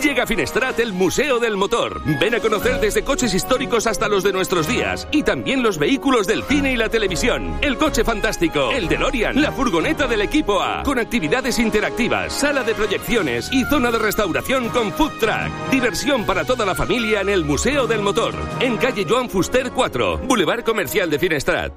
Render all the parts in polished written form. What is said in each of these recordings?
Llega a Finestrat el Museo del Motor. Ven a conocer desde coches históricos hasta los de nuestros días. Y también los vehículos del cine y la televisión. El coche fantástico, el DeLorean, la furgoneta del equipo A. Con actividades interactivas, sala de proyecciones y zona de restauración con food truck. Diversión para toda la familia en el Museo del Motor. En calle Joan Fuster 4, Boulevard Comercial de Finestrat.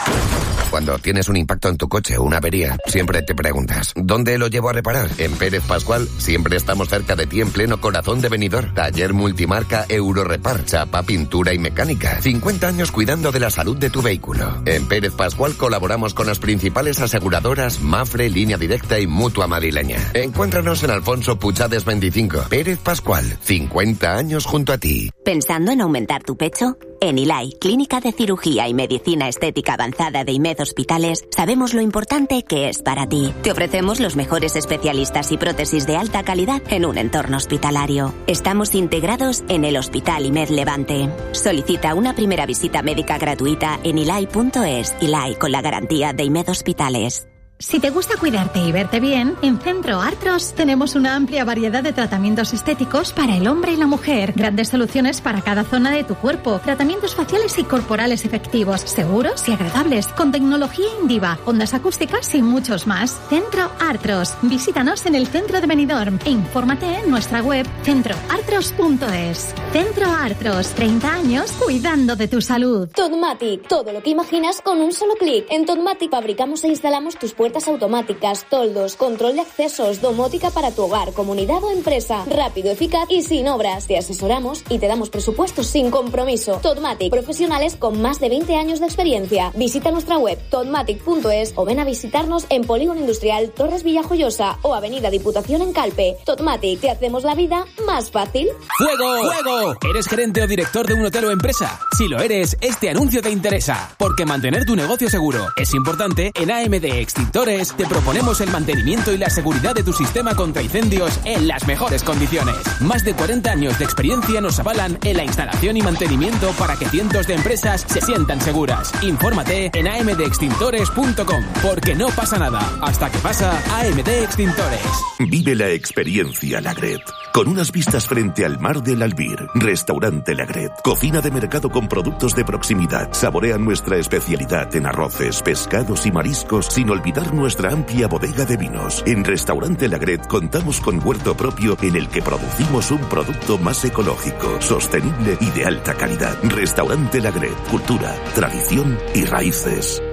Cuando tienes un impacto en tu coche o una avería, siempre te preguntas, ¿dónde lo llevo a reparar? En Pérez Pascual siempre estamos cerca de ti en pleno corazón de Benidorm. Taller multimarca Eurorepar, chapa, pintura y mecánica. 50 años cuidando de la salud de tu vehículo. En Pérez Pascual colaboramos con las principales aseguradoras Mafre, Línea Directa y Mutua Madrileña. Encuéntranos en Alfonso Puchades 25. Pérez Pascual, 50 años junto a ti. ¿Pensando en aumentar tu pecho? En ILAI, Clínica de Cirugía y Medicina Estética Avanzada de IMED Hospitales, sabemos lo importante que es para ti. Te ofrecemos los mejores especialistas y prótesis de alta calidad en un entorno hospitalario. Estamos integrados en el Hospital IMED Levante. Solicita una primera visita médica gratuita en ilai.es. ILAI, con la garantía de IMED Hospitales. Si te gusta cuidarte y verte bien, en Centro Artros tenemos una amplia variedad de tratamientos estéticos para el hombre y la mujer. Grandes soluciones para cada zona de tu cuerpo. Tratamientos faciales y corporales efectivos, seguros y agradables, con tecnología Indiva, ondas acústicas y muchos más. Centro Artros. Visítanos en el centro de Benidorm e infórmate en nuestra web centroartros.es. Centro Artros, 30 años cuidando de tu salud. Totmatic, todo lo que imaginas con un solo clic. En Totmatic fabricamos e instalamos tus puertas automáticas, toldos, control de accesos, domótica para tu hogar, comunidad o empresa. Rápido, eficaz y sin obras. Te asesoramos y te damos presupuestos sin compromiso. Totmatic, profesionales con más de 20 años de experiencia. Visita nuestra web totmatic.es o ven a visitarnos en Polígono Industrial Torres Villajoyosa o Avenida Diputación en Calpe. Totmatic, te hacemos la vida más fácil. ¡Fuego! ¡Fuego! ¿Eres gerente o director de un hotel o empresa? Si lo eres, este anuncio te interesa, porque mantener tu negocio seguro es importante. En AMD Extintores te proponemos el mantenimiento y la seguridad de tu sistema contra incendios en las mejores condiciones. Más de 40 años de experiencia nos avalan en la instalación y mantenimiento para que cientos de empresas se sientan seguras. Infórmate en amdextintores.com, porque no pasa nada hasta que pasa. AMD Extintores. Vive la experiencia Lagret, con unas vistas frente al mar del Albir. Restaurante Lagret, cocina de mercado con productos de proximidad. Saborea nuestra especialidad en arroces, pescados y mariscos, sin olvidar nuestra amplia bodega de vinos. En Restaurante Lagret contamos con huerto propio en el que producimos un producto más ecológico, sostenible y de alta calidad. Restaurante Lagret, cultura, tradición y raíces.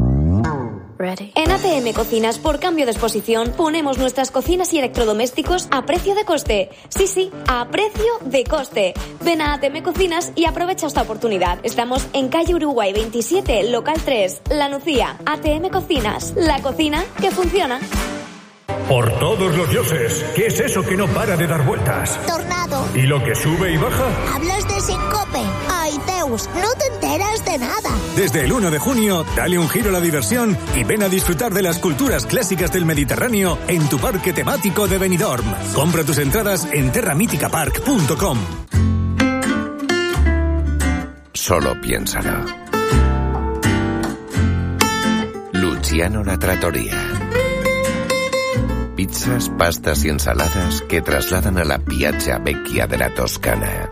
En ATM Cocinas, por cambio de exposición, ponemos nuestras cocinas y electrodomésticos a precio de coste. Sí, a precio de coste. Ven a ATM Cocinas y aprovecha esta oportunidad. Estamos en calle Uruguay 27, local 3, La Nucía. ATM Cocinas, la cocina que funciona. Por todos los dioses, ¿qué es eso que no para de dar vueltas? Tornado. ¿Y lo que sube y baja? Hablas de Sincope. Ay, Zeus, no te enteras de nada. Desde el 1 de junio, dale un giro a la diversión y ven a disfrutar de las culturas clásicas del Mediterráneo en tu parque temático de Benidorm. Compra tus entradas en terramiticapark.com. Solo piénsalo. Luciano La Trattoria. Pizzas, pastas y ensaladas que trasladan a la Piazza Vecchia de la Toscana.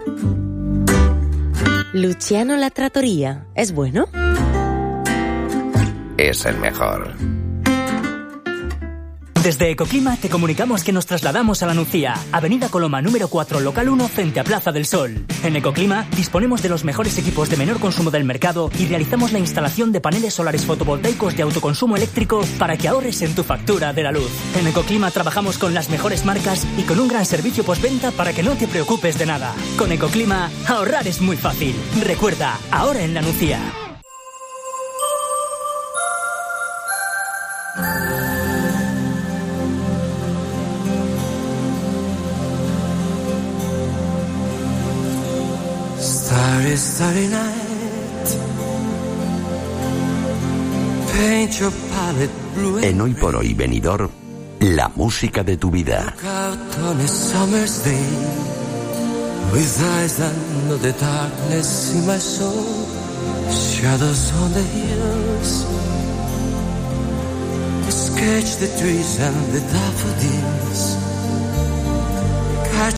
Luciano La Trattoria, ¿es bueno? Es el mejor. Desde Ecoclima te comunicamos que nos trasladamos a La Nucía, Avenida Coloma número 4, local 1, frente a Plaza del Sol. En Ecoclima disponemos de los mejores equipos de menor consumo del mercado y realizamos la instalación de paneles solares fotovoltaicos de autoconsumo eléctrico para que ahorres en tu factura de la luz. En Ecoclima trabajamos con las mejores marcas y con un gran servicio postventa para que no te preocupes de nada. Con Ecoclima, ahorrar es muy fácil. Recuerda, ahora en La Nucía. Starry night. Paint your palette blue. En Hoy por Hoy Benidorm, la música de tu vida. Look out on a summer's day, with eyes that know the darkness in my soul, shadows on the hills, sketch the trees and the daffodils.